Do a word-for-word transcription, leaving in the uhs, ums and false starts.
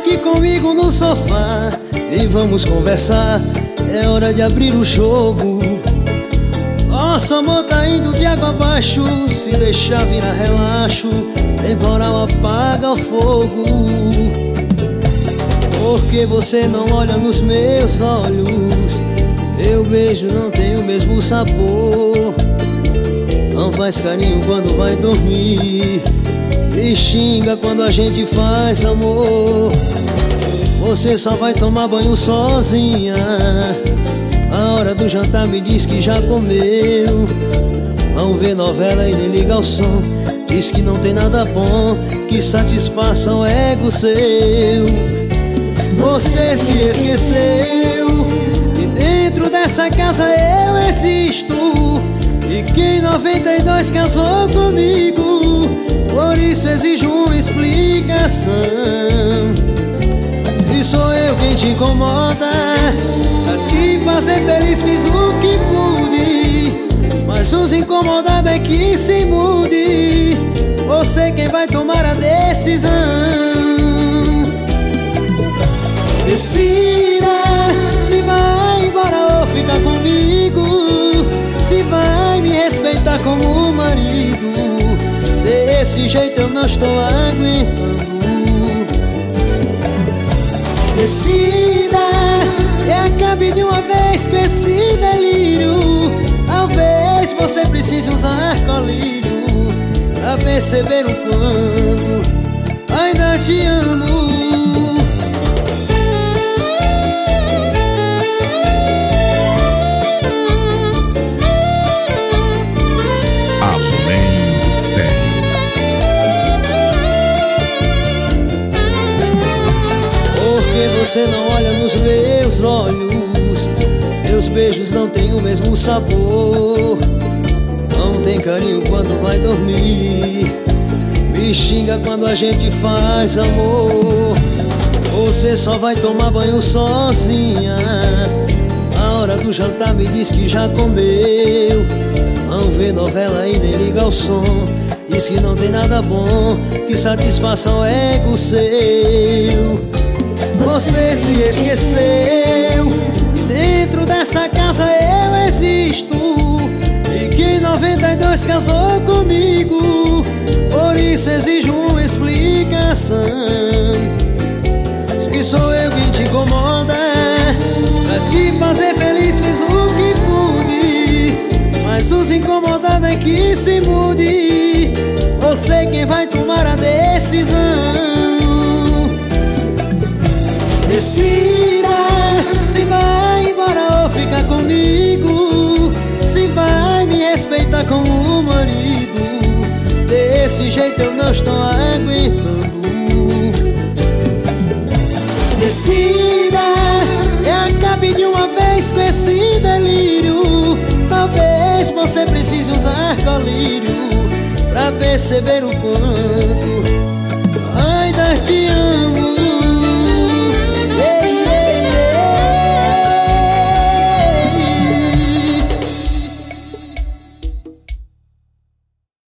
aqui comigo no sofá e vamos conversar. É hora de abrir o jogo. Nosso amor tá indo de água abaixo. Se deixar virar relaxo, temporal apaga o fogo. Porque você não olha nos meus olhos, meu beijo não tem o mesmo sabor. Não faz carinho quando vai dormir, me xinga quando a gente faz amor. Você só vai tomar banho sozinha, a hora do jantar me diz que já comeu. Não vê novela e nem liga o som, diz que não tem nada bom que satisfaça o ego seu. Você se esqueceu que dentro dessa casa eu existo, e que em noventa e dois casou comigo. Por isso exijo uma explicação. Se sou eu quem te incomoda, pra te fazer feliz fiz o que pude, mas os incomodados é que se mude. Você quem vai tomar a decisão. Decida se vai embora ou ficar comigo, se vai me respeitar como marido. Desse jeito eu não estou aguentando. Decida e acabe de uma vez com esse delírio. Talvez você precise usar colírio pra perceber o quanto ainda te amo. Você não olha nos meus olhos, meus beijos não têm o mesmo sabor. Não tem carinho quando vai dormir, me xinga quando a gente faz amor. Você só vai tomar banho sozinha, a hora do jantar me diz que já comeu. Não vê novela e nem liga o som, diz que não tem nada bom que satisfaça o ego seu. Você se esqueceu que dentro dessa casa eu existo, e que em noventa e dois casou comigo. Por isso exijo uma explicação. Se sou eu quem te incomoda, pra te fazer feliz fiz o que pude, mas os incomodados é que se mude. Você quem vai tomar a decisão. Decida se vai embora ou ficar comigo, se vai me respeitar como marido. Desse jeito eu não estou aguentando. Decida e acabe de uma vez com esse delírio. Talvez você precise usar colírio pra perceber o quanto ainda te amo.